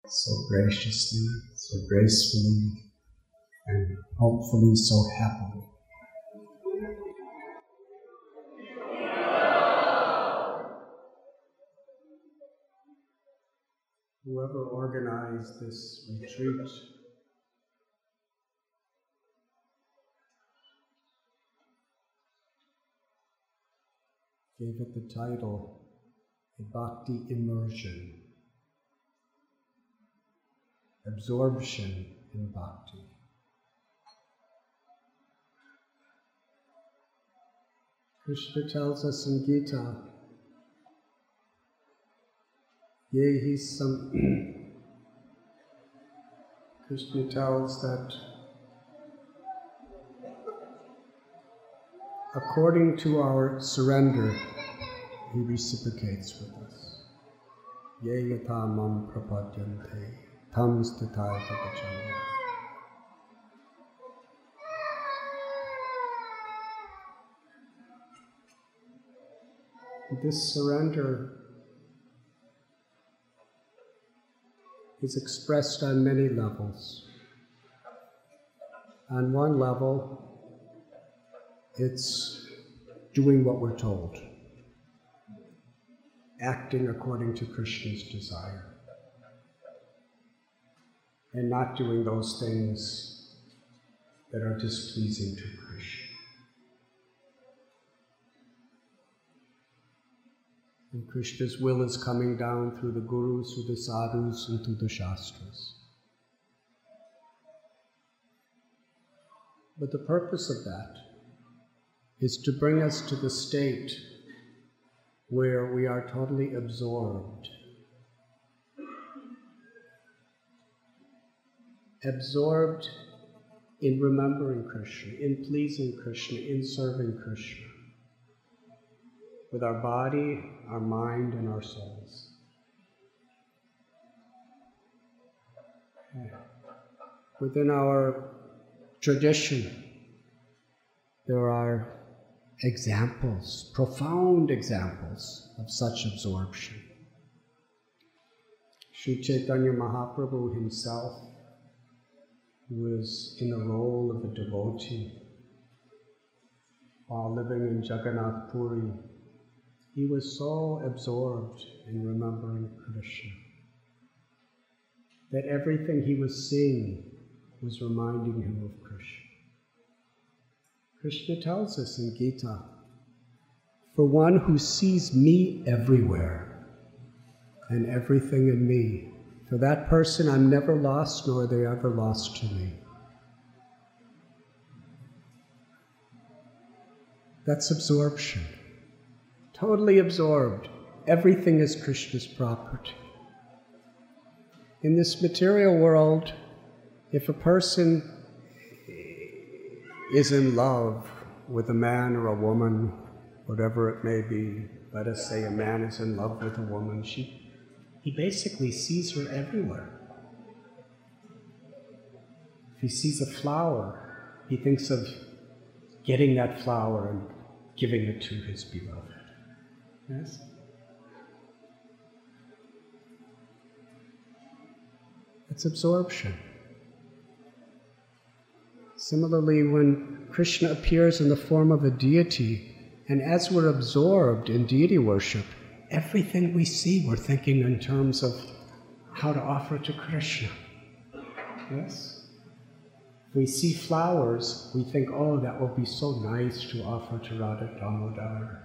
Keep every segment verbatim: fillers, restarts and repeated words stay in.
so graciously, so gracefully, and hopefully so happily. Whoever organized this retreat gave it the title, A Bhakti Immersion, Absorption in Bhakti. Krishna tells us in Gita, Yehi sam. Krishna tells that according to our surrender, he reciprocates with us. Ye yatha mam prapadyante tam sthathaya vachana. This surrender is expressed on many levels. On one level, it's doing what we're told, acting according to Krishna's desire, and not doing those things that are displeasing to Krishna. And Krishna's will is coming down through the gurus, through the sadhus, and through the shastras. But the purpose of that is to bring us to the state where we are totally absorbed. Absorbed in remembering Krishna, in pleasing Krishna, in serving Krishna, with our body, our mind, and our souls. Within our tradition, there are examples, profound examples of such absorption. Sri Chaitanya Mahaprabhu himself was in the role of a devotee while living in Jagannath Puri. He was so absorbed in remembering Krishna that everything he was seeing was reminding him of Krishna. Krishna tells us in Gita, for one who sees me everywhere and everything in me, for that person I'm never lost nor are they ever lost to me. That's absorption. Totally absorbed. Everything is Krishna's property. In this material world, if a person is in love with a man or a woman, whatever it may be, let us say a man is in love with a woman, she, he basically sees her everywhere. If he sees a flower, he thinks of getting that flower and giving it to his beloved. Yes? It's absorption. Similarly, when Krishna appears in the form of a deity, and as we're absorbed in deity worship, everything we see we're thinking in terms of how to offer to Krishna. Yes? If we see flowers, we think, oh, that will be so nice to offer to Radha Damodar.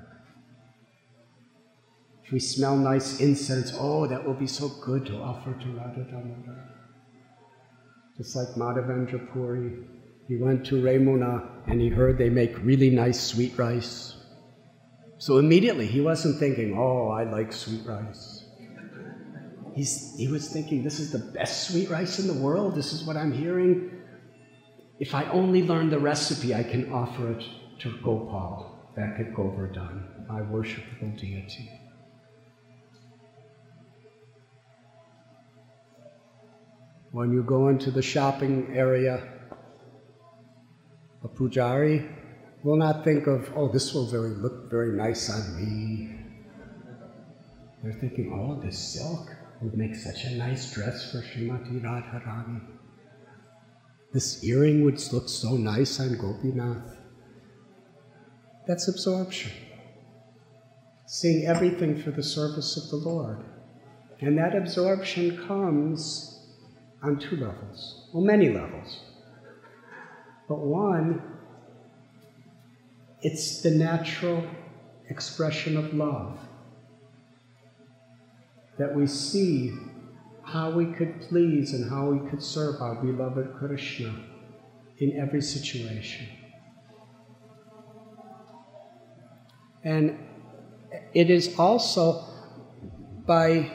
If we smell nice incense, oh, that will be so good to offer to Radha Damodar. Just like Madhavendra Puri, he went to Ramuna and he heard they make really nice sweet rice. So immediately he wasn't thinking, oh, I like sweet rice. He's, he was thinking, this is the best sweet rice in the world, this is what I'm hearing. If I only learn the recipe, I can offer it to Gopal back at Govardhan, my worshipable deity. When you go into the shopping area, a pujari will not think of, oh, this will very, look very nice on me. They're thinking, oh, this silk, would make such a nice dress for Srimati Radharani. This earring would look so nice on Gopinath. That's absorption. Seeing everything for the service of the Lord. And that absorption comes on two levels, well, many levels. But one, it's the natural expression of love. That we see how we could please and how we could serve our beloved Krishna in every situation. And it is also by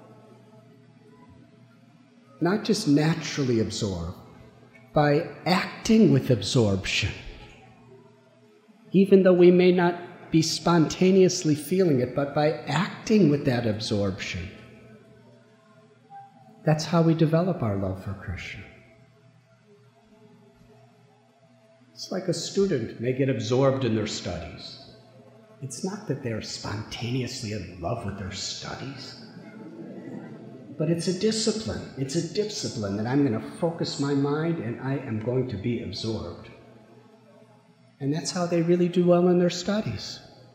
not just naturally absorbed, by acting with absorption. Even though we may not be spontaneously feeling it, but by acting with that absorption. That's how we develop our love for Krishna. It's like a student may get absorbed in their studies. It's not that they're spontaneously in love with their studies, but it's a discipline. It's a discipline that I'm going to focus my mind and I am going to be absorbed. And that's how they really do well in their studies.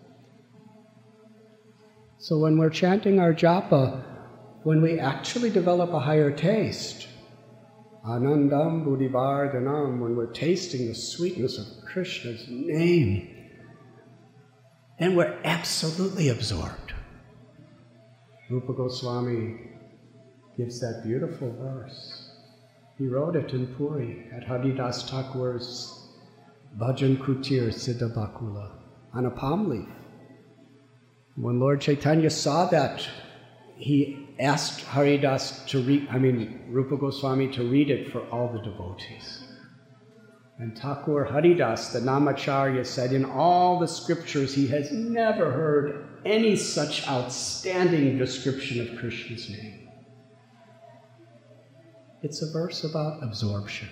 So when we're chanting our japa, when we actually develop a higher taste, Anandam Buddhivardhanam, when we're tasting the sweetness of Krishna's name, then we're absolutely absorbed. Rupa Goswami gives that beautiful verse. He wrote it in Puri at Haridas Thakur's Bhajan Kutir Siddha Bakula on a palm leaf. When Lord Chaitanya saw that, he asked Haridas to read, I mean, Rupa Goswami to read it for all the devotees. And Thakur Haridas, the Namacharya, said in all the scriptures he has never heard any such outstanding description of Krishna's name. It's a verse about absorption.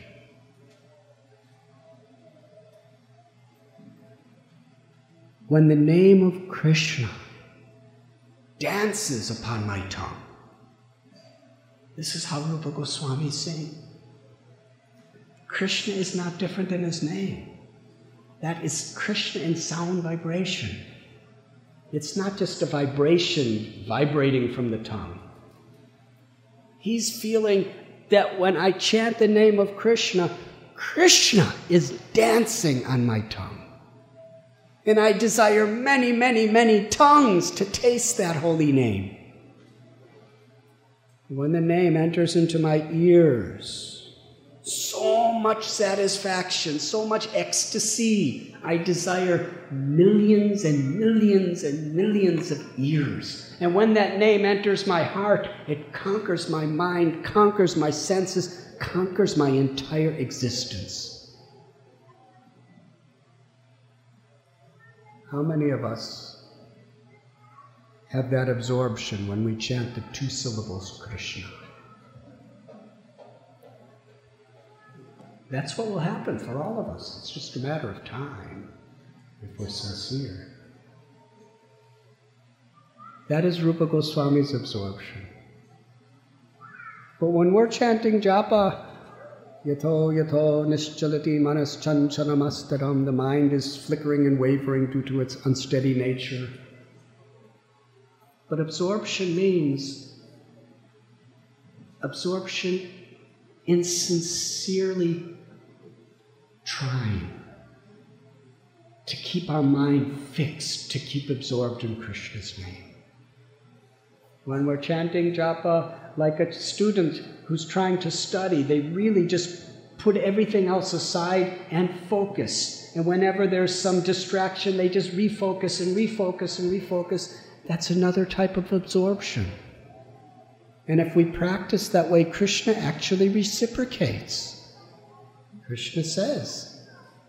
When the name of Krishna dances upon my tongue, this is how Rupa Goswami is saying. Krishna is not different than his name. That is Krishna in sound vibration. It's not just a vibration vibrating from the tongue. He's feeling that when I chant the name of Krishna, Krishna is dancing on my tongue. And I desire many, many, many tongues to taste that holy name. When the name enters into my ears, so much satisfaction, so much ecstasy. I desire millions and millions and millions of ears. And when that name enters my heart, it conquers my mind, conquers my senses, conquers my entire existence. How many of us have that absorption when we chant the two syllables Krishna? That's what will happen for all of us. It's just a matter of time if we're sincere. That is Rupa Goswami's absorption. But when we're chanting japa, yato yato nischalati manas chanchanamastaram, the mind is flickering and wavering due to its unsteady nature. But absorption means absorption in sincerely trying to keep our mind fixed, to keep absorbed in Krishna's name. When we're chanting japa, like a student who's trying to study, they really just put everything else aside and focus. And whenever there's some distraction, they just refocus and refocus and refocus. That's another type of absorption. And if we practice that way, Krishna actually reciprocates. Krishna says,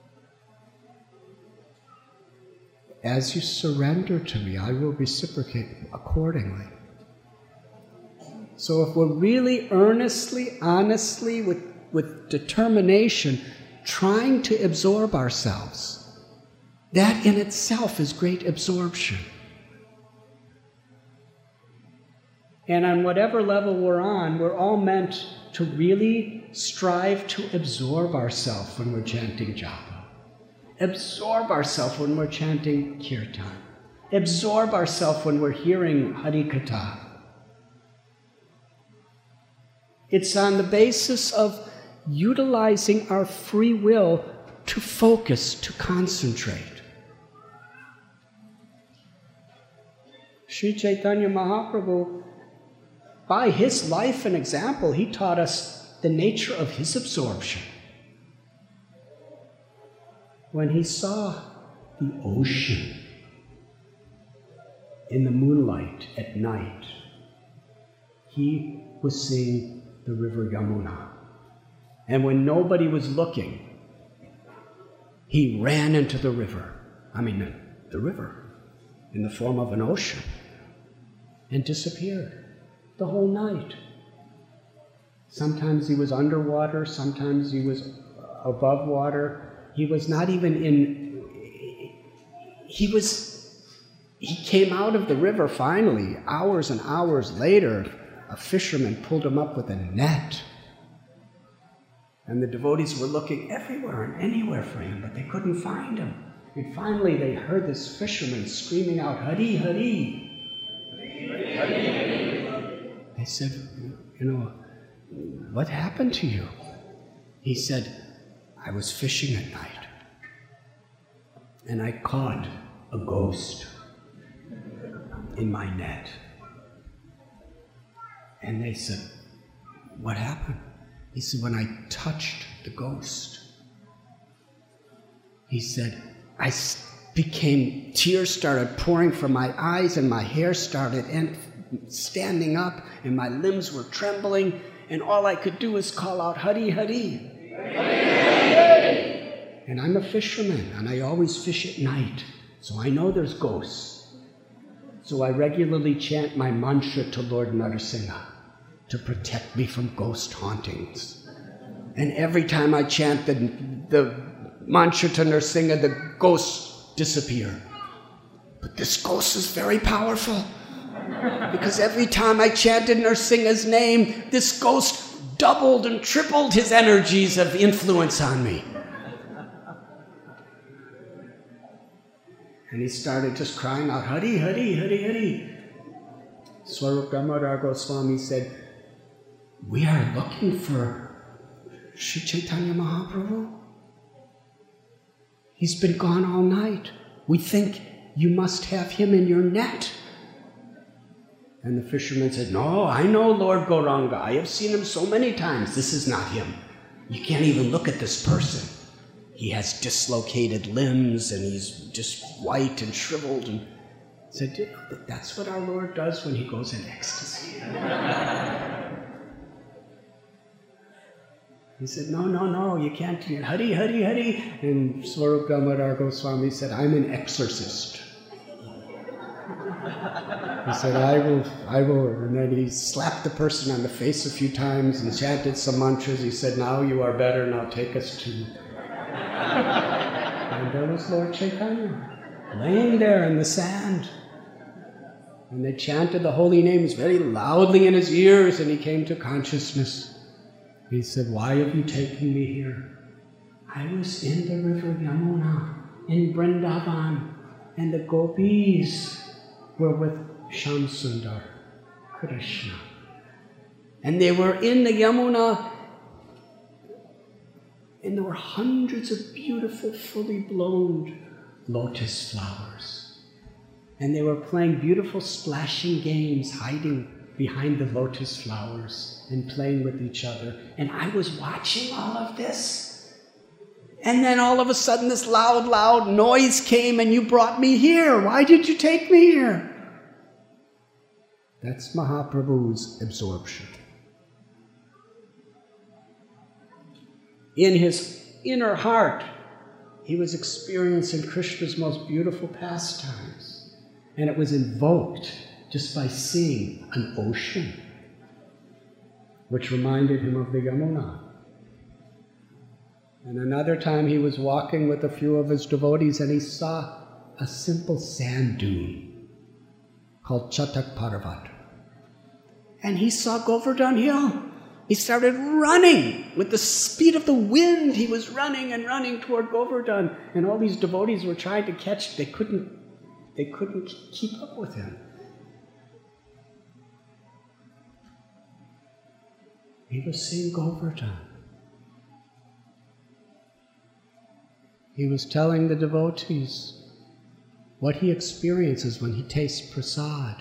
as you surrender to me, I will reciprocate accordingly. So if we're really earnestly, honestly, with, with determination, trying to absorb ourselves, that in itself is great absorption. And on whatever level we're on, we're all meant to really strive to absorb ourselves when we're chanting japa. Absorb ourselves when we're chanting kirtan. Absorb ourselves when we're hearing Harikatha. It's on the basis of utilizing our free will to focus, to concentrate. Sri Chaitanya Mahaprabhu, by his life and example, he taught us the nature of his absorption. When he saw the ocean in the moonlight at night, he was seeing the river Yamuna. And when nobody was looking, he ran into the river. I mean, the river, in the form of an ocean, and disappeared the whole night. Sometimes he was underwater, sometimes he was above water. He was not even in, he was, he came out of the river finally, hours and hours later. A fisherman pulled him up with a net. And the devotees were looking everywhere and anywhere for him, but they couldn't find him. And finally they heard this fisherman screaming out, Hari, Hari. Hari, Hari. They said, you know, what happened to you? He said, I was fishing at night, and I caught a ghost in my net. And they said, what happened? He said, when I touched the ghost, he said, I became, tears started pouring from my eyes and my hair started and standing up and my limbs were trembling and all I could do was call out, Hari, Hari. And I'm a fisherman and I always fish at night, so I know there's ghosts. So I regularly chant my mantra to Lord Narasimha to protect me from ghost hauntings. And every time I chant the, the mantra to Narasimha, the ghosts disappear. But this ghost is very powerful, because every time I chanted Narasimha's name, this ghost doubled and tripled his energies of influence on me. And he started just crying out, Hari, Hari, Hari, Hari. Swarup Damodar Goswami said, we are looking for Sri Chaitanya Mahaprabhu. He's been gone all night. We think you must have him in your net. And the fisherman said, no, I know Lord Gauranga. I have seen him so many times. This is not him. You can't even look at this person. He has dislocated limbs and he's just white and shriveled. And said, that's what our Lord does when he goes in ecstasy. He said, no, no, no, you can't. Hari, Hari, Hari. And Swarup Damodar Goswami said, I'm an exorcist. He said, I will, I will. And then he slapped the person on the face a few times and chanted some mantras. He said, now you are better, now take us to... And there was Lord Chaitanya, laying there in the sand. And they chanted the holy names very loudly in his ears, and he came to consciousness. He said, why have you taken me here? I was in the river Yamuna, in Vrindavan, and the gopis were with Shamsundar, Krishna. And they were in the Yamuna, and there were hundreds of beautiful, fully blown lotus flowers. And they were playing beautiful splashing games, hiding behind the lotus flowers and playing with each other. And I was watching all of this. And then all of a sudden this loud, loud noise came and you brought me here. Why did you take me here? That's Mahaprabhu's absorption. In his inner heart, he was experiencing Krishna's most beautiful pastimes. And it was invoked just by seeing an ocean, which reminded him of the Yamuna. And another time he was walking with a few of his devotees and he saw a simple sand dune called Chatak Parvat. and he saw Govardhan Hill. He started running. With the speed of the wind, he was running and running toward Govardhan. And all these devotees were trying to catch. They couldn't, they couldn't keep up with him. He was seeing Govardhan. He was telling the devotees what he experiences when he tastes prasad.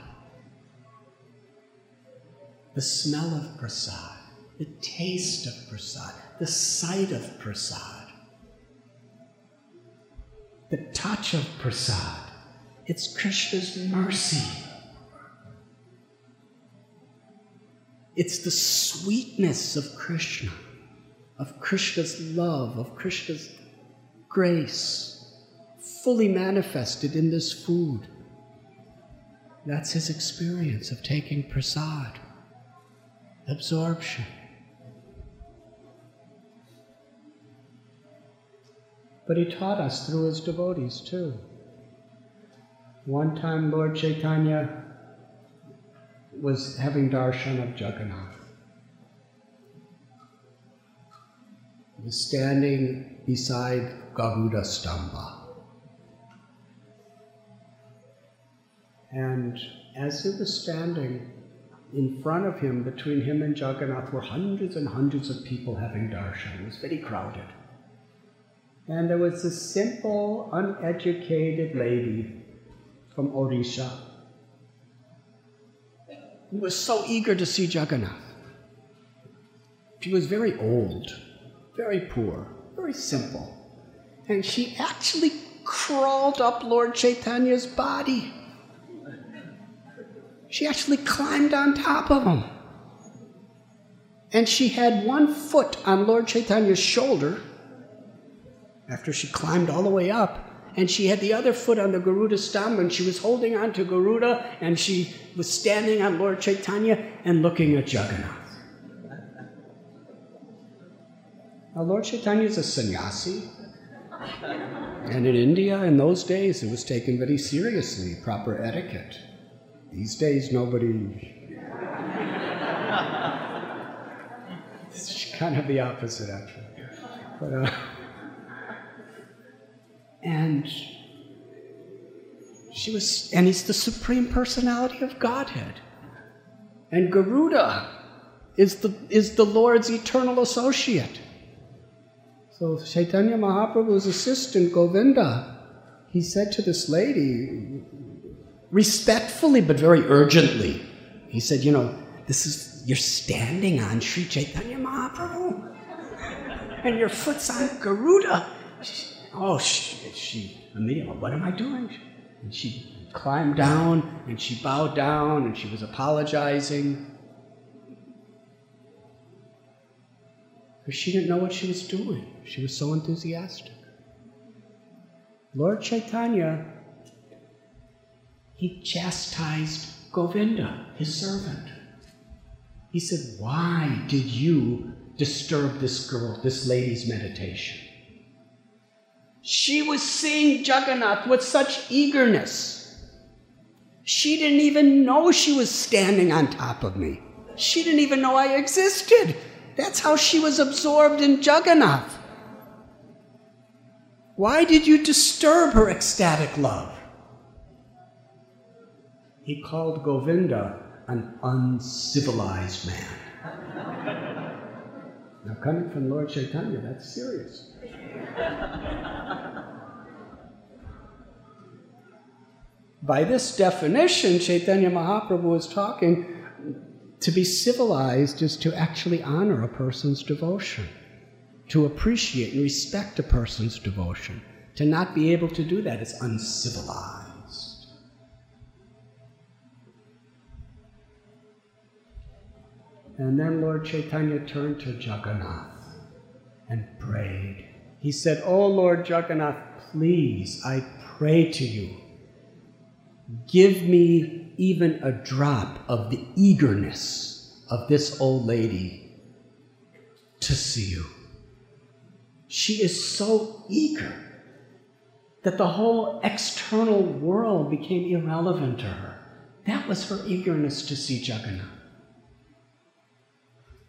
The smell of prasad. The taste of prasad, the sight of prasad, the touch of prasad. It's Krishna's mercy. It's the sweetness of Krishna, of Krishna's love, of Krishna's grace, fully manifested in this food. That's his experience of taking prasad, absorption. But he taught us through his devotees too. One time Lord Chaitanya was having darshan of Jagannath. He was standing beside Garuda Stamba. And as he was standing, in front of him, between him and Jagannath, were hundreds and hundreds of people having darshan. It was very crowded. And there was this simple, uneducated lady from Odisha who was so eager to see Jagannath. She was very old, very poor, very simple. And she actually crawled up Lord Chaitanya's body. She actually climbed on top of him. And she had one foot on Lord Chaitanya's shoulder after she climbed all the way up, and she had the other foot on the Garuda Stamba, and she was holding on to Garuda, and she was standing on Lord Chaitanya and looking at Jagannath. Now, Lord Chaitanya is a sannyasi, and in India, in those days, it was taken very seriously, proper etiquette. These days, nobody... It's kind of the opposite, actually. But, uh... And she was, and he's the Supreme Personality of Godhead. And Garuda is the, is the Lord's eternal associate. So Chaitanya Mahaprabhu's assistant, Govinda, he said to this lady, respectfully but very urgently, he said, you know, this is, you're standing on Sri Chaitanya Mahaprabhu, and your foot's on Garuda. She, Oh, she, she immediately, what am I doing? And she climbed down, and she bowed down, and she was apologizing. Because she didn't know what she was doing. She was so enthusiastic. Lord Chaitanya, he chastised Govinda, his servant. He said, why did you disturb this girl, this lady's meditation? She was seeing Jagannath with such eagerness. She didn't even know she was standing on top of me. She didn't even know I existed. That's how she was absorbed in Jagannath. Why did you disturb her ecstatic love? He called Govinda an uncivilized man. Now, coming from Lord Chaitanya, that's serious. By this definition, Chaitanya Mahaprabhu is talking, to be civilized is to actually honor a person's devotion, to appreciate and respect a person's devotion. To not be able to do that is uncivilized. And then Lord Chaitanya turned to Jagannath and prayed. He said, "Oh Lord Jagannath, please, I pray to you, give me even a drop of the eagerness of this old lady to see you. She is so eager that the whole external world became irrelevant to her. That was her eagerness to see Jagannath.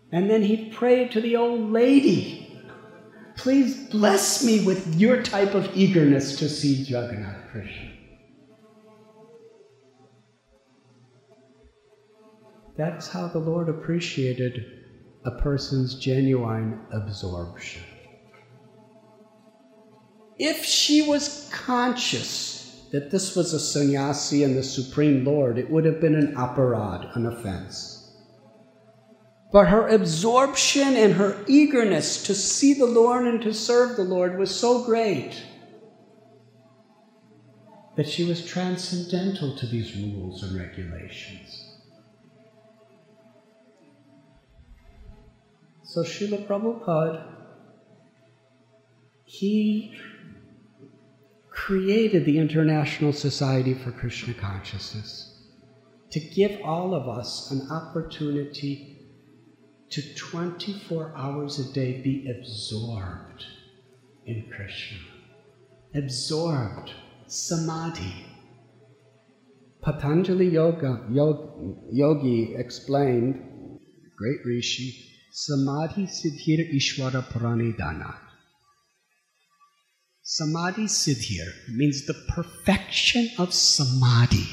And then he prayed to the old lady, please bless me with your type of eagerness to see Jagannath Krishna. That's how the Lord appreciated a person's genuine absorption. If she was conscious that this was a sannyasi and the Supreme Lord, it would have been an aparad, an offense. But her absorption and her eagerness to see the Lord and to serve the Lord was so great that she was transcendental to these rules and regulations. So Srila Prabhupada, he created the International Society for Krishna Consciousness to give all of us an opportunity to twenty-four hours a day be absorbed in Krishna. Absorbed. Samadhi. Patanjali Yoga, Yog, Yogi explained, great Rishi, Samadhi Siddhir Ishvara Pranidana. Samadhi Siddhir means the perfection of Samadhi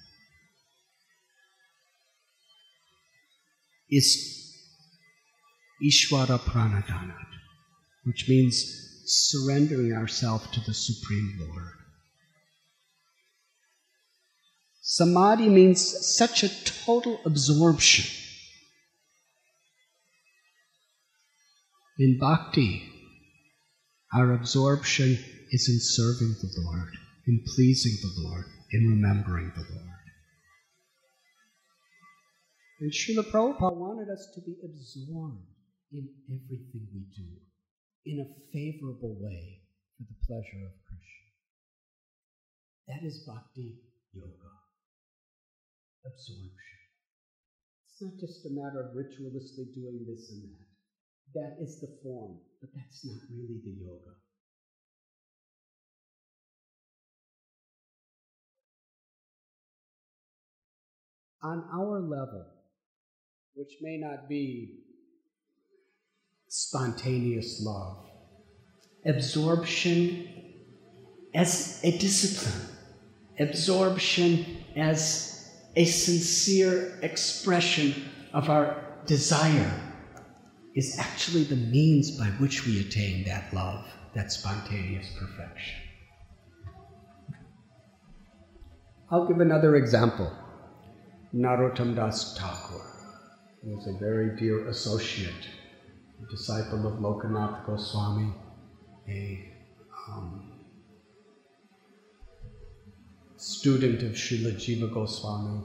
is Ishvara Pranidana, which means surrendering ourselves to the Supreme Lord. Samadhi means such a total absorption. In bhakti, our absorption is in serving the Lord, in pleasing the Lord, in remembering the Lord. And Srila Prabhupada wanted us to be absorbed in everything we do, in a favorable way for the pleasure of Krishna. That is bhakti yoga. Absorption. It's not just a matter of ritualistically doing this and that. That is the form, but that's not really the yoga. On our level, which may not be spontaneous love, absorption as a discipline, absorption as a sincere expression of our desire, is actually the means by which we attain that love, that spontaneous perfection. I'll give another example. Narottam Das Thakur was a very dear associate, a disciple of Lokanath Goswami, a um, student of Srila Jiva Goswami.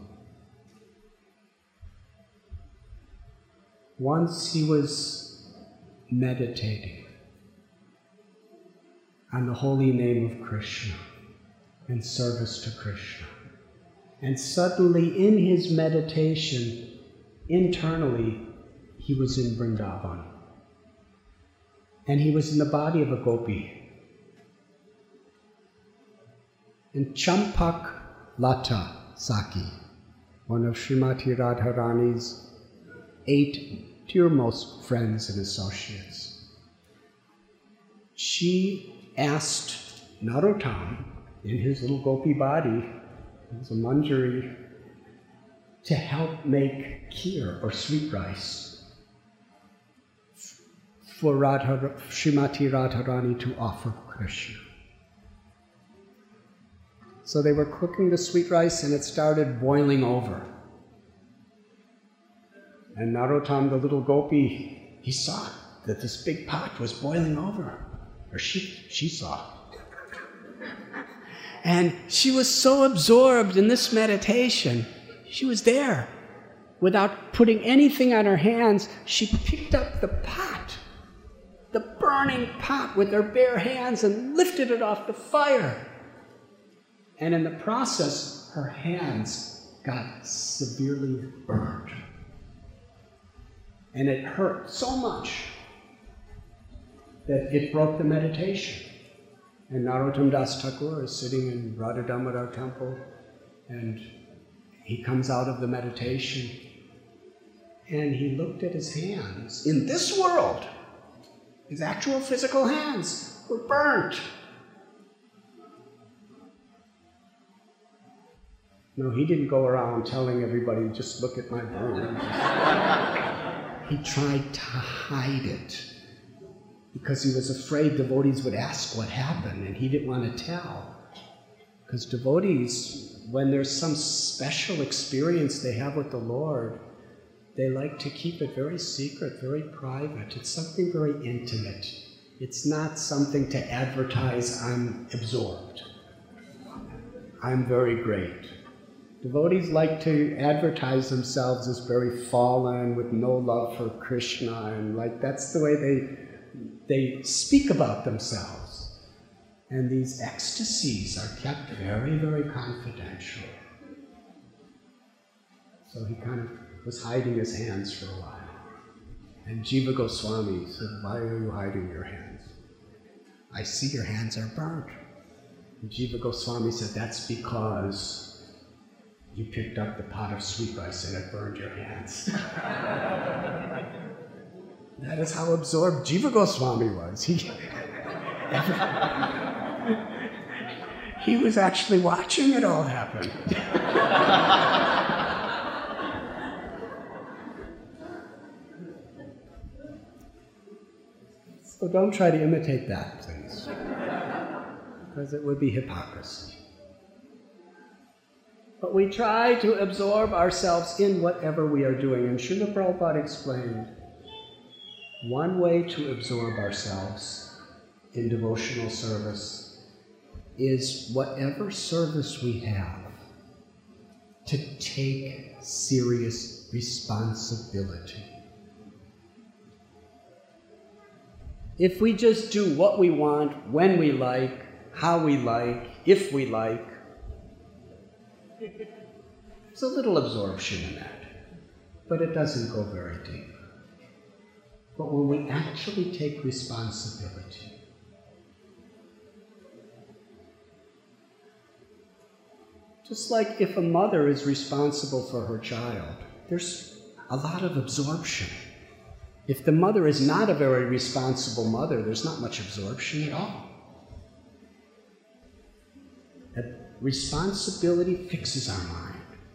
Once he was meditating on the holy name of Krishna in service to Krishna. And suddenly in his meditation, internally, he was in Vrindavan. And he was in the body of a gopi. And Champak Lata Saki, one of Srimati Radharani's eight dearmost friends and associates, she asked Narottam, in his little gopi body, it was a manjari, to help make kheer or sweet rice for Radha, Srimati Radharani to offer Krishna. So they were cooking the sweet rice and it started boiling over. And Narottam, the little gopi, he saw that this big pot was boiling over. Or she, she saw. And she was so absorbed in this meditation, she was there. Without putting anything on her hands, she picked up the pot, the burning pot, with her bare hands and lifted it off the fire. And in the process, her hands got severely burned. And it hurt so much that it broke the meditation. And Narottam Das Thakur is sitting in Radha Damodar temple, and he comes out of the meditation, and he looked at his hands. In this world, his actual physical hands were burnt. No, he didn't go around telling everybody, just look at my burns. He tried to hide it because he was afraid devotees would ask what happened, and he didn't want to tell. Because devotees, when there's some special experience they have with the Lord, they like to keep it very secret, very private. It's something very intimate. It's not something to advertise, I'm absorbed. I'm very great. Devotees like to advertise themselves as very fallen, with no love for Krishna, and like that's the way they, they speak about themselves. And these ecstasies are kept very, very confidential. So he kind of was hiding his hands for a while. And Jiva Goswami said, why are you hiding your hands? I see your hands are burnt. And Jiva Goswami said, that's because you picked up the pot of sweet rice and it burned your hands. That is how absorbed Jiva Goswami was. He, he was actually watching it all happen. So don't try to imitate that, please, because it would be hypocrisy. But we try to absorb ourselves in whatever we are doing. And Srila Prabhupada explained, one way to absorb ourselves in devotional service is whatever service we have, to take serious responsibility. If we just do what we want, when we like, how we like, if we like, there's a little absorption in that, but it doesn't go very deep. But when we actually take responsibility, just like if a mother is responsible for her child, there's a lot of absorption. If the mother is not a very responsible mother, there's not much absorption at all. Responsibility fixes our mind.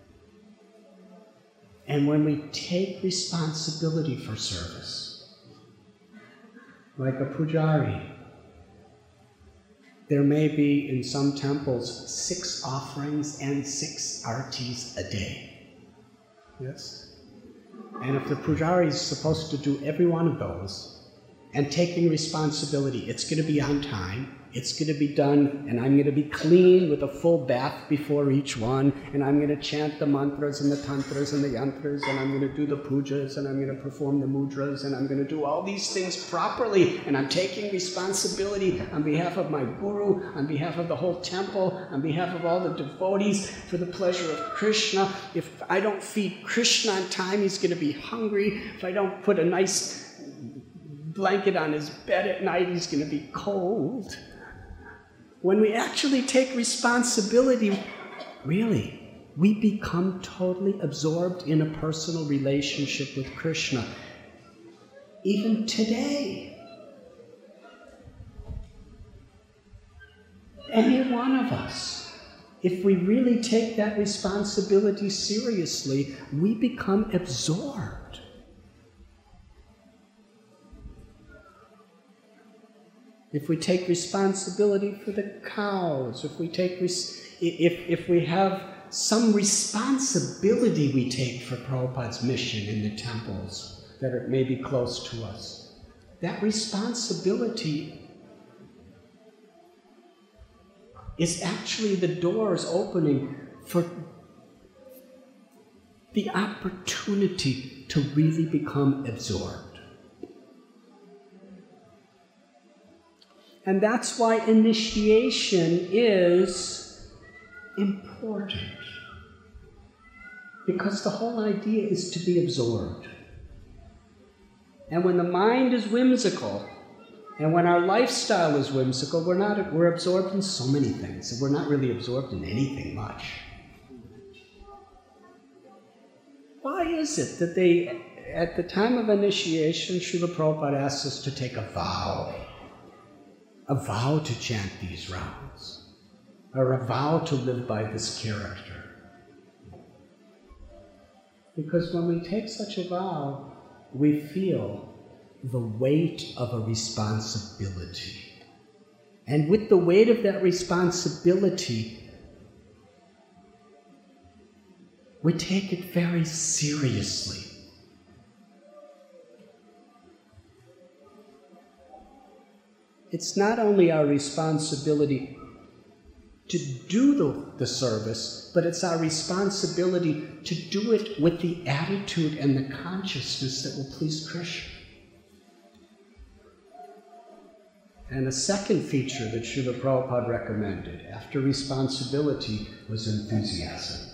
And when we take responsibility for service, like a pujari, there may be in some temples six offerings and six artis a day. Yes? And if the pujari is supposed to do every one of those and taking responsibility, it's going to be on time, it's going to be done, and I'm going to be clean with a full bath before each one, and I'm going to chant the mantras and the tantras and the yantras, and I'm going to do the pujas, and I'm going to perform the mudras, and I'm going to do all these things properly, and I'm taking responsibility on behalf of my guru, on behalf of the whole temple, on behalf of all the devotees, for the pleasure of Krishna. If I don't feed Krishna on time, he's going to be hungry. If I don't put a nice blanket on his bed at night, he's going to be cold. When we actually take responsibility, really, we become totally absorbed in a personal relationship with Krishna. Even today, any one of us, if we really take that responsibility seriously, we become absorbed. If we take responsibility for the cows, if we take res- if, if we have some responsibility we take for Prabhupada's mission in the temples that are maybe close to us, that responsibility is actually the doors opening for the opportunity to really become absorbed. And that's why initiation is important. Because the whole idea is to be absorbed. And when the mind is whimsical, and when our lifestyle is whimsical, we're not we're absorbed in so many things, and we're not really absorbed in anything much. Why is it that they at the time of initiation, Srila Prabhupada asks us to take a vow. A vow to chant these rounds. Or a vow to live by this character. Because when we take such a vow, we feel the weight of a responsibility. And with the weight of that responsibility, we take it very seriously. It's not only our responsibility to do the, the service, but it's our responsibility to do it with the attitude and the consciousness that will please Krishna. And a second feature that Srila Prabhupada recommended after responsibility was enthusiasm.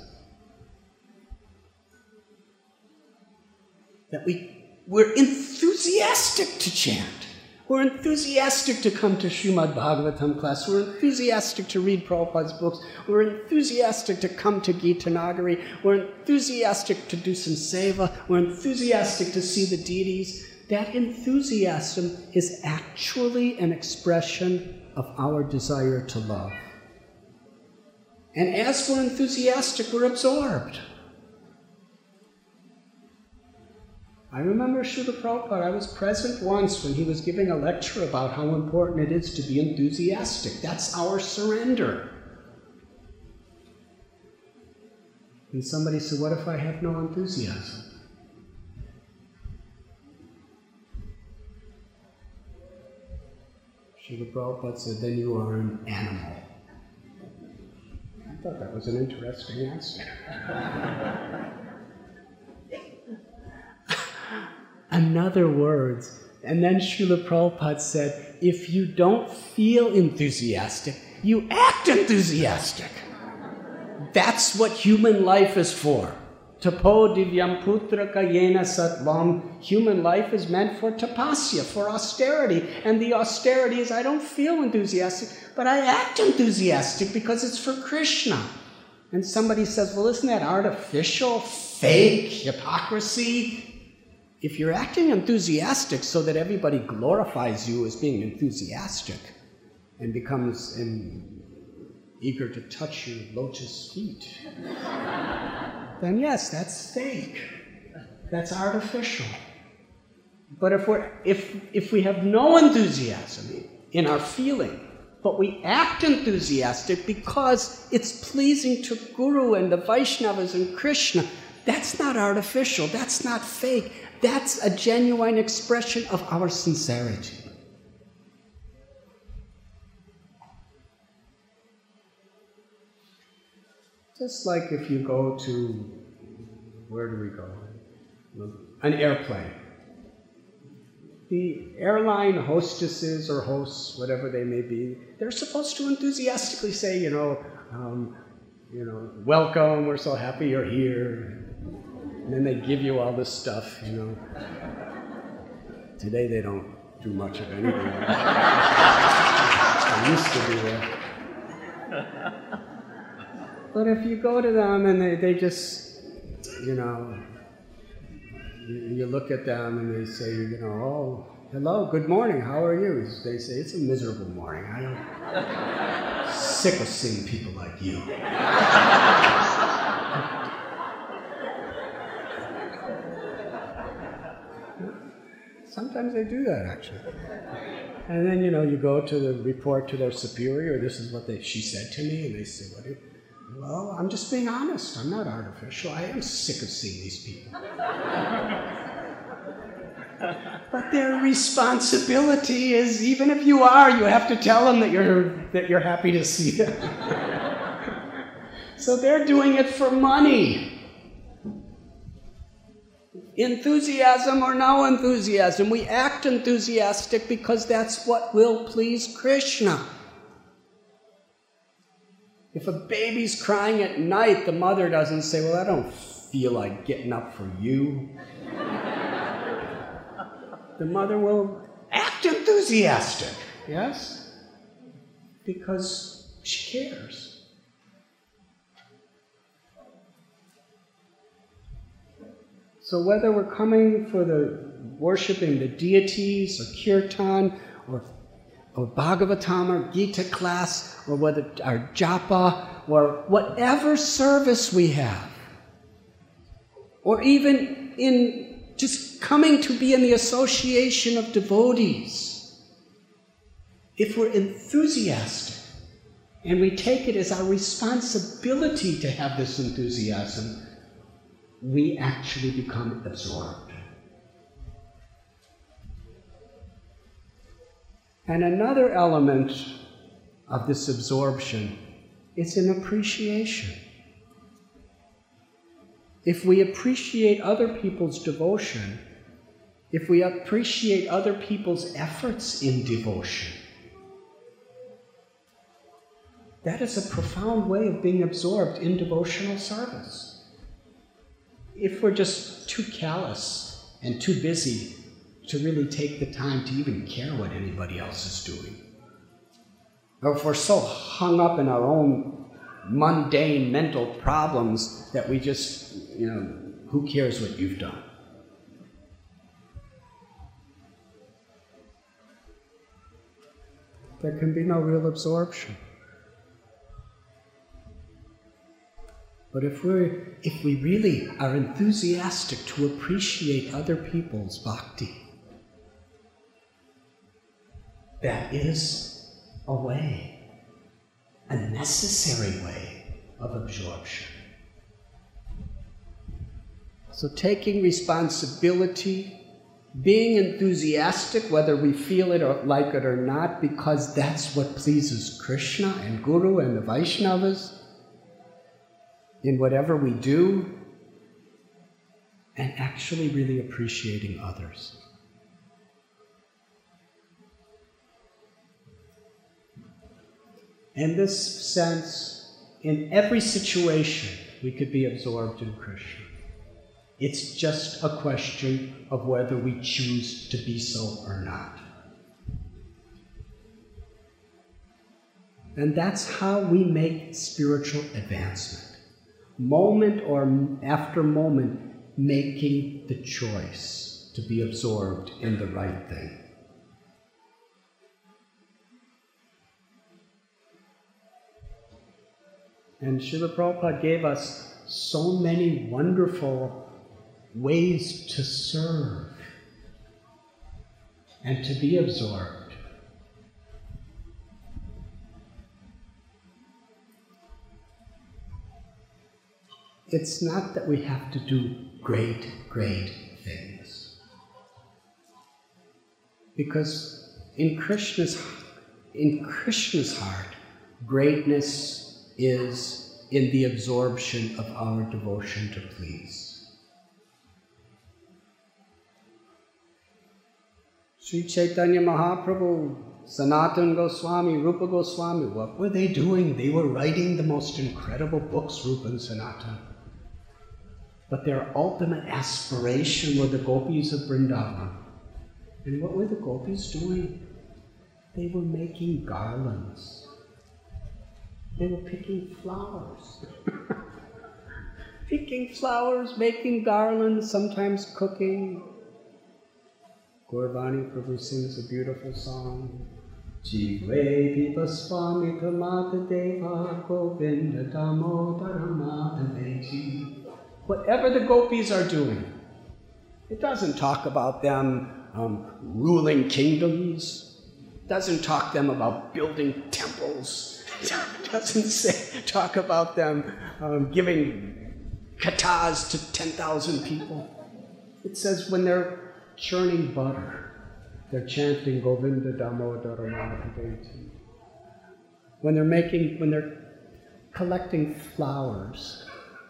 That we, we're enthusiastic to chant. We're enthusiastic to come to Srimad Bhagavatam class. We're enthusiastic to read Prabhupada's books. We're enthusiastic to come to Gita Nagari. We're enthusiastic to do some seva. We're enthusiastic to see the deities. That enthusiasm is actually an expression of our desire to love. And as we're enthusiastic, we're absorbed. I remember Srila Prabhupada, I was present once when he was giving a lecture about how important it is to be enthusiastic. That's our surrender. And somebody said, what if I have no enthusiasm? Srila Prabhupada said, then you are an animal. I thought that was an interesting answer. In other words, and then Srila Prabhupada said, if you don't feel enthusiastic, you act enthusiastic. That's what human life is for. Tapo divyam putraka yena satvam. Human life is meant for tapasya, for austerity. And the austerity is, I don't feel enthusiastic, but I act enthusiastic because it's for Krishna. And somebody says, well, isn't that artificial, fake, hypocrisy? If you're acting enthusiastic so that everybody glorifies you as being enthusiastic and becomes um, eager to touch your lotus feet, then yes, that's fake. That's artificial. But if we're if if we have no enthusiasm in our feeling, but we act enthusiastic because it's pleasing to Guru and the Vaishnavas and Krishna, that's not artificial, that's not fake. That's a genuine expression of our sincerity. Just like if you go to, where do we go? An airplane. The airline hostesses or hosts, whatever they may be, they're supposed to enthusiastically say, you know, um, you know, welcome, we're so happy you're here. And then they give you all this stuff, you know. Today they don't do much of anything. They used to do that. But if you go to them and they, they just, you know, you, you look at them and they say, you know, oh, hello, good morning, how are you? They say, it's a miserable morning. I don't, sick of seeing people like you. Sometimes they do that, actually. And then, you know, you go to the report to their superior, this is what they, she said to me, and they say, what? Do you, well, I'm just being honest. I'm not artificial. I am sick of seeing these people. But their responsibility is, even if you are, you have to tell them that you're, that you're happy to see them. So they're doing it for money. Enthusiasm or no enthusiasm, we act enthusiastic because that's what will please Krishna. If a baby's crying at night, the mother doesn't say, well, I don't feel like getting up for you. The mother will act enthusiastic, yes? Because she cares. So whether we're coming for the worshiping the deities or kirtan or, or Bhagavatam or Gita class or whether our japa or whatever service we have, or even in just coming to be in the association of devotees, if we're enthusiastic and we take it as our responsibility to have this enthusiasm, we actually become absorbed. And another element of this absorption is an appreciation. If we appreciate other people's devotion, if we appreciate other people's efforts in devotion, that is a profound way of being absorbed in devotional service. If we're just too callous and too busy to really take the time to even care what anybody else is doing, or if we're so hung up in our own mundane mental problems that we just, you know, who cares what you've done? There can be no real absorption. But if we if we really are enthusiastic to appreciate other people's bhakti, that is a way, a necessary way of absorption. So taking responsibility, being enthusiastic, whether we feel it or like it or not, because that's what pleases Krishna and Guru and the Vaishnavas, in whatever we do, and actually really appreciating others. In this sense, in every situation, we could be absorbed in Krishna. It's just a question of whether we choose to be so or not. And that's how we make spiritual advancement. Moment or after moment, making the choice to be absorbed in the right thing. And Srila Prabhupada gave us so many wonderful ways to serve and to be absorbed. It's not that we have to do great, great things. Because in Krishna's, in Krishna's heart, greatness is in the absorption of our devotion to please. Sri Chaitanya Mahaprabhu, Sanatana Goswami, Rupa Goswami, what were they doing? They were writing the most incredible books, Rupa and Sanatana. But their ultimate aspiration were the gopis of Vrindavan. And what were the gopis doing? They were making garlands. They were picking flowers. Picking flowers, making garlands, sometimes cooking. Gauravani Prabhu sings a beautiful song. Jive Vipaswami Pramata Deva Govinda Damodara Madhaveji. Whatever the gopis are doing, it doesn't talk about them um, ruling kingdoms. It doesn't talk them about building temples. It doesn't say, talk about them um, giving katas to ten thousand people. It says when they're churning butter, they're chanting Govinda Damodara Madhaveti. When they're making, when they're collecting flowers,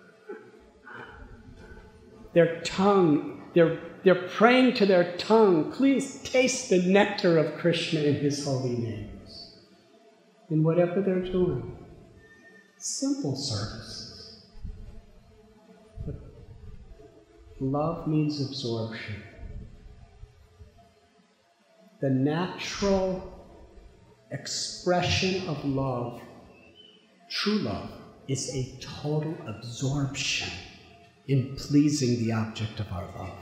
their tongue, they're, they're praying to their tongue, please taste the nectar of Krishna in His holy names. In whatever they're doing. Simple services. But love means absorption. The natural expression of love, true love, is a total absorption in pleasing the object of our love.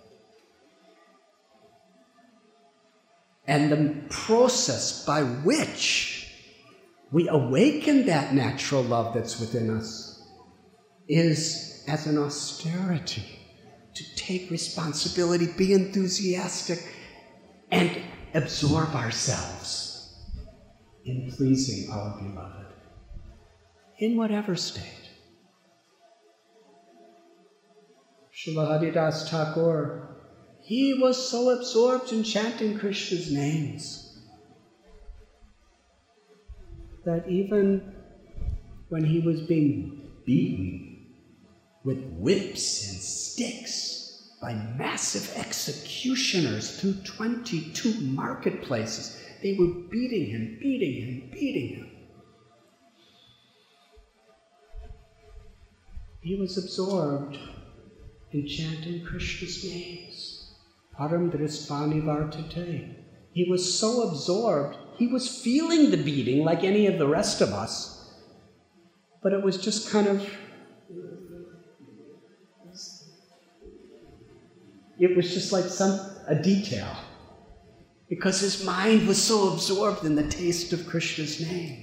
And the process by which we awaken that natural love that's within us is as an austerity, to take responsibility, be enthusiastic, and absorb ourselves in pleasing our beloved, in whatever state. Srila Haridas Thakur, he was so absorbed in chanting Krishna's names that even when he was being beaten with whips and sticks by massive executioners through twenty-two marketplaces, they were beating him, beating him, beating him. He was absorbed in chanting Krishna's names. Param Dristvani Vartate. He was so absorbed, he was feeling the beating like any of the rest of us, but it was just kind of, it was just like some, a detail, because his mind was so absorbed in the taste of Krishna's name.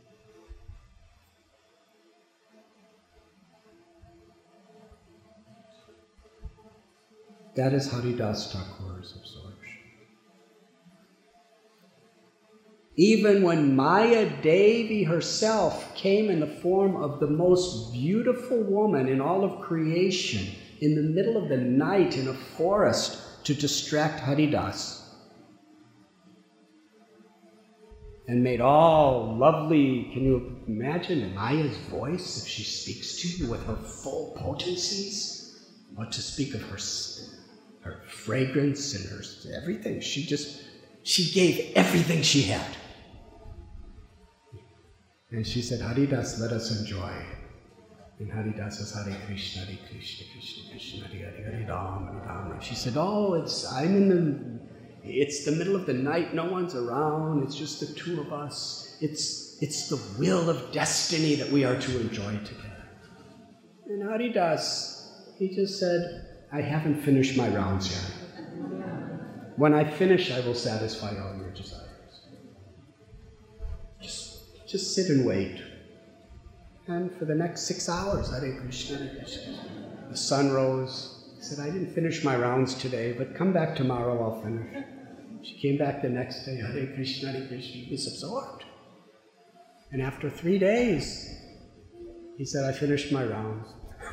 That is Haridas Thakur's absorption. Even when Maya Devi herself came in the form of the most beautiful woman in all of creation, in the middle of the night in a forest to distract Haridas, and made all lovely, can you imagine Maya's voice if she speaks to you with her full potencies? What to speak of her her fragrance and her everything. She just, she gave everything she had. And she said, Haridas, let us enjoy. And Haridas says, Hare Krishna, Hare Krishna, Krishna Krishna, Hare Hare, Hare Rama, Hare Rama. She said, oh, it's, I'm in the, it's the middle of the night, no one's around, it's just the two of us. It's, it's the will of destiny that we are to enjoy together. And Haridas, he just said, I haven't finished my rounds yet. When I finish, I will satisfy all your desires. Just, just sit and wait. And for the next six hours, Hare Krishna, Hare Krishna. The sun rose. He said, I didn't finish my rounds today, but come back tomorrow, I'll finish. She came back the next day, Hare Krishna, Hare Krishna. He was absorbed. And after three days, he said, I finished my rounds.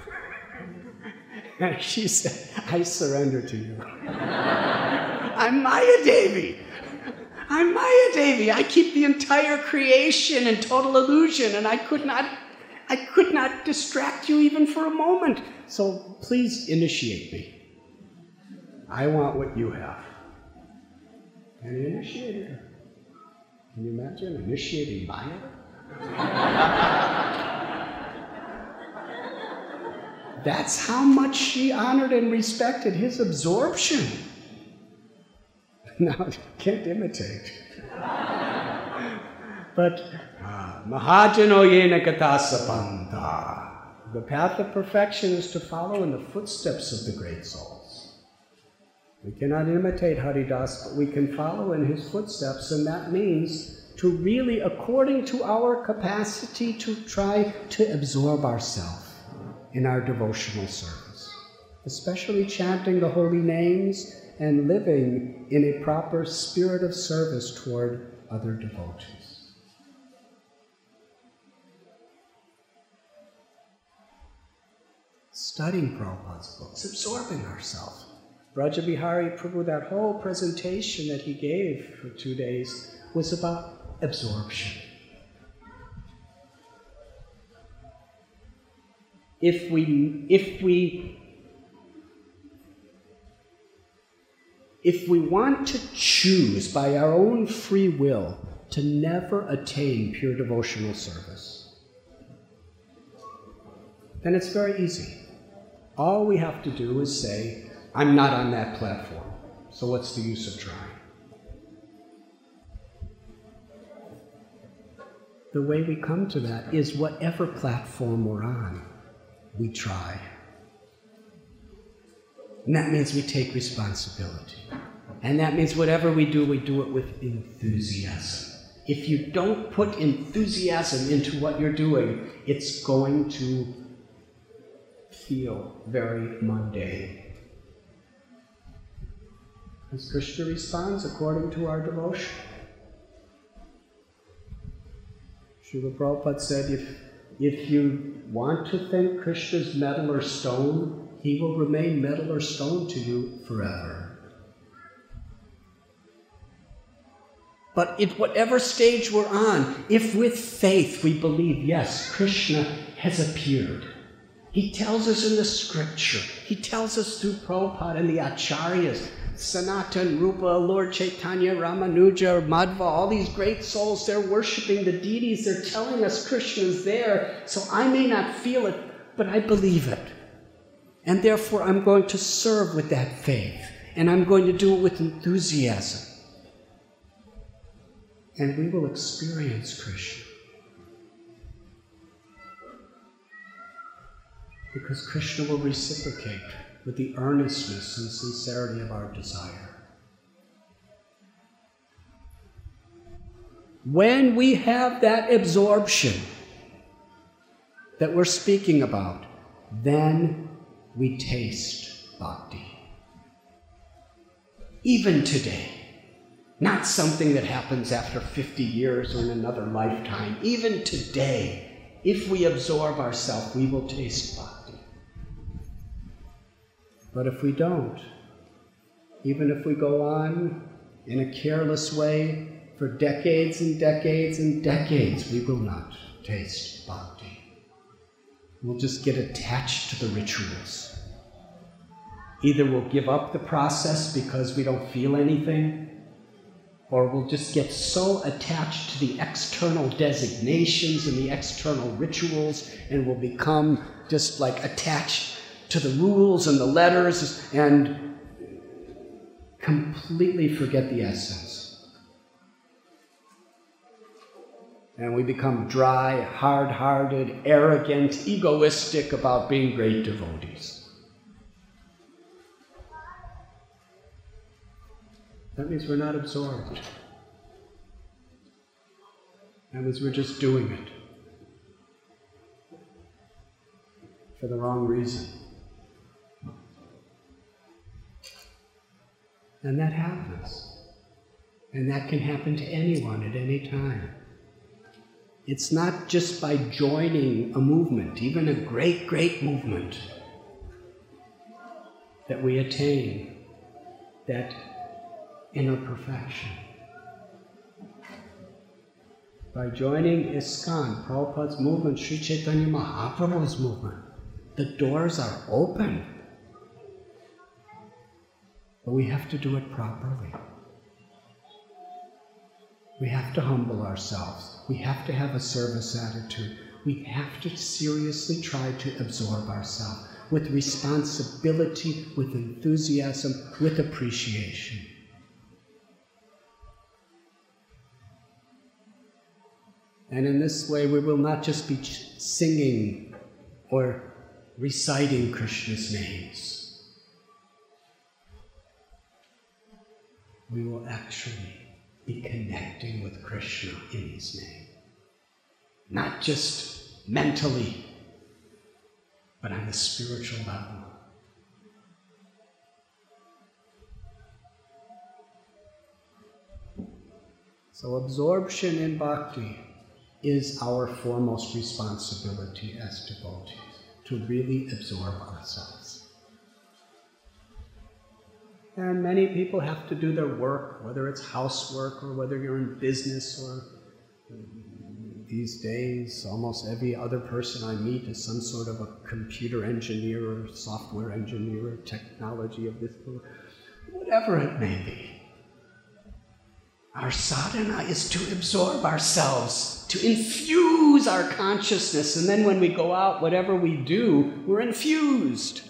And she said, I surrender to you. I'm Maya Devi. I'm Maya Devi. I keep the entire creation in total illusion, and I could not, I could not distract you even for a moment. So please initiate me. I want what you have. And he initiated her. Can you imagine initiating Maya? That's how much she honored and respected his absorption. Now, you can't imitate. But, Mahajano yena katasapanta. The path of perfection is to follow in the footsteps of the great souls. We cannot imitate Haridas, but we can follow in his footsteps, and that means to really, according to our capacity, to try to absorb ourselves in our devotional service, especially chanting the holy names and living in a proper spirit of service toward other devotees. Studying Prabhupada's books, absorbing ourselves. Brajabihari Prabhu, that whole presentation that he gave for two days was about absorption. If we, if we, if we want to choose by our own free will to never attain pure devotional service, then it's very easy. All we have to do is say, I'm not on that platform, so what's the use of trying? The way we come to that is whatever platform we're on, we try. And that means we take responsibility. And that means whatever we do, we do it with enthusiasm. If you don't put enthusiasm into what you're doing, it's going to feel very mundane. As Krishna responds according to our devotion. Srila Prabhupada said, if, if you want to think Krishna's metal or stone, he will remain metal or stone to you forever. But at whatever stage we're on, if with faith we believe, yes, Krishna has appeared. He tells us in the scripture, he tells us through Prabhupada and the Acharyas, Sanatan, Rupa, Lord Chaitanya, Ramanuja, Madhva, all these great souls, they're worshiping the deities, they're telling us Krishna's there, so I may not feel it, but I believe it. And therefore I'm going to serve with that faith, and I'm going to do it with enthusiasm. And we will experience Krishna. Because Krishna will reciprocate with the earnestness and sincerity of our desire. When we have that absorption that we're speaking about, then we taste bhakti. Even today. Not something that happens after fifty years or in another lifetime. Even today, if we absorb ourselves, we will taste bhakti. But if we don't, even if we go on in a careless way for decades and decades and decades, we will not taste bhakti. We'll just get attached to the rituals. Either we'll give up the process because we don't feel anything, or we'll just get so attached to the external designations and the external rituals, and we'll become just like attached to the rules and the letters and completely forget the essence. And we become dry, hard-hearted, arrogant, egoistic about being great devotees. That means we're not absorbed. That means we're just doing it for the wrong reason. And that happens. And that can happen to anyone at any time. It's not just by joining a movement, even a great, great movement, that we attain that inner perfection. By joining ISKCON, Prabhupada's movement, Sri Chaitanya Mahaprabhu's movement, the doors are open. But we have to do it properly. We have to humble ourselves. We have to have a service attitude. We have to seriously try to absorb ourselves with responsibility, with enthusiasm, with appreciation. And in this way, we will not just be singing or reciting Krishna's names. We will actually be connecting with Krishna in His name. Not just mentally, but on a spiritual level. So absorption in bhakti is our foremost responsibility as devotees, to really absorb ourselves. And many people have to do their work, whether it's housework or whether you're in business, or these days almost every other person I meet is some sort of a computer engineer or software engineer or technology of this, whatever it may be. Our sadhana is to absorb ourselves, to infuse our consciousness, and then when we go out, whatever we do, we're infused.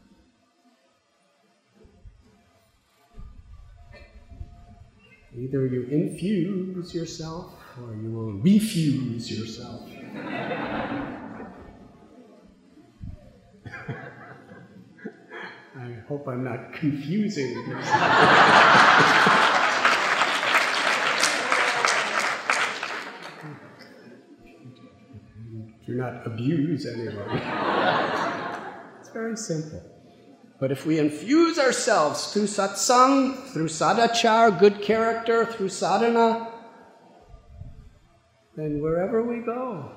Either you infuse yourself, or you will refuse yourself. I hope I'm not confusing you. Do not abuse anyone. It's very simple. But if we infuse ourselves through satsang, through sadachar, good character, through sadhana, then wherever we go,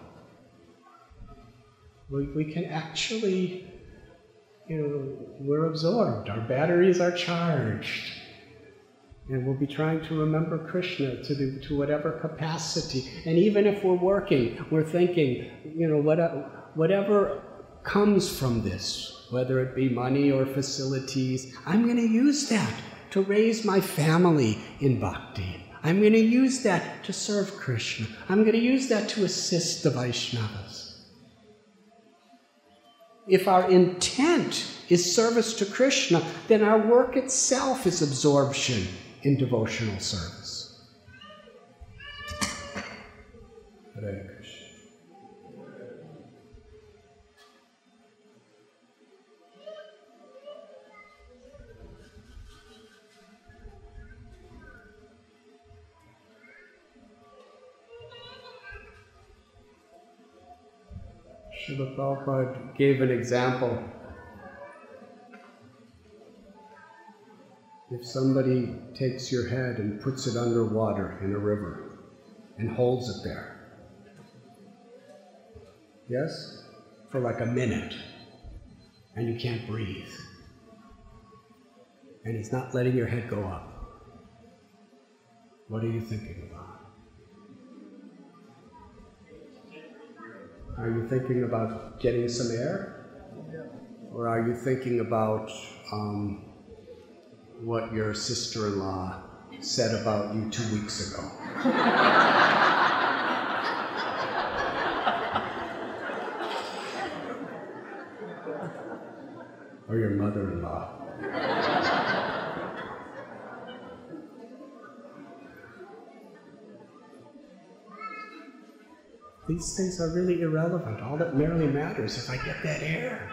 we, we can actually, you know, we're absorbed. Our batteries are charged. And we'll be trying to remember Krishna to, the, to whatever capacity. And even if we're working, we're thinking, you know, what, whatever comes from this, whether it be money or facilities, I'm going to use that to raise my family in bhakti. I'm going to use that to serve Krishna. I'm going to use that to assist the Vaishnavas. If our intent is service to Krishna, then our work itself is absorption in devotional service. Hare Krishna. Srila Prabhupada gave an example. If somebody takes your head and puts it underwater in a river and holds it there, yes, for like a minute, and you can't breathe, and he's not letting your head go up, what are you thinking about? Are you thinking about getting some air? Or are you thinking about um, what your sister-in-law said about you two weeks ago? Or your mother-in-law? These things are really irrelevant. All that merely matters if I get that air.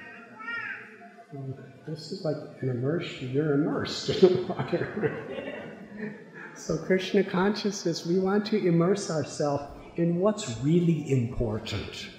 This is like an immersion. You're immersed in the water. So Krishna consciousness, we want to immerse ourselves in what's really important.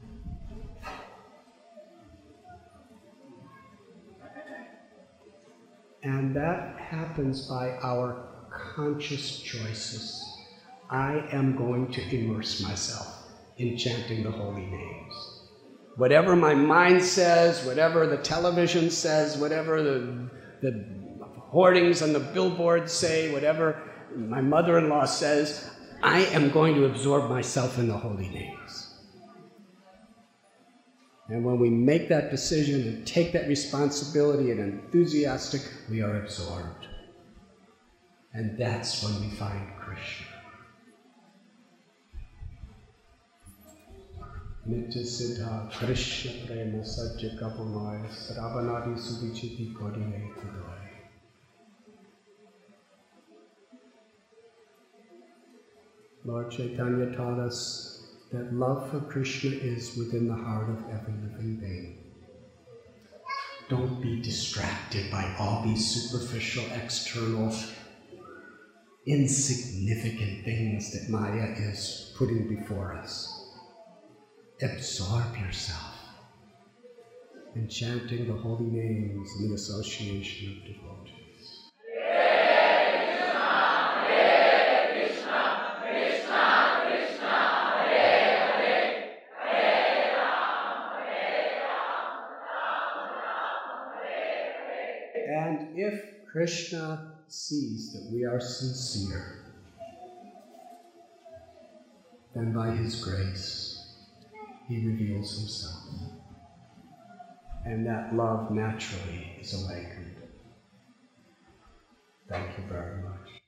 And that happens by our conscious choices. I am going to immerse myself in chanting the holy names. Whatever my mind says, whatever the television says, whatever the, the hoardings on the billboards say, whatever my mother-in-law says, I am going to absorb myself in the holy names. And when we make that decision and take that responsibility and enthusiastic, we are absorbed. And that's when we find Krishna. Nitya Siddha Krishna Prema Sajja Kapamaya Sravanadi Suvichiti Kodine Kudai. Lord Chaitanya taught us that love for Krishna is within the heart of every living being. Don't be distracted by all these superficial, external, insignificant things that Maya is putting before us. Absorb yourself in chanting the holy names and the association of devotees. Hare Krishna, Hare Krishna, Krishna Krishna, Hare Hare, Hare Rama, Hare Rama, Rama Rama, Hare Hare. And if Krishna sees that we are sincere, then by his grace, he reveals himself. And that love naturally is awakened. Thank you very much.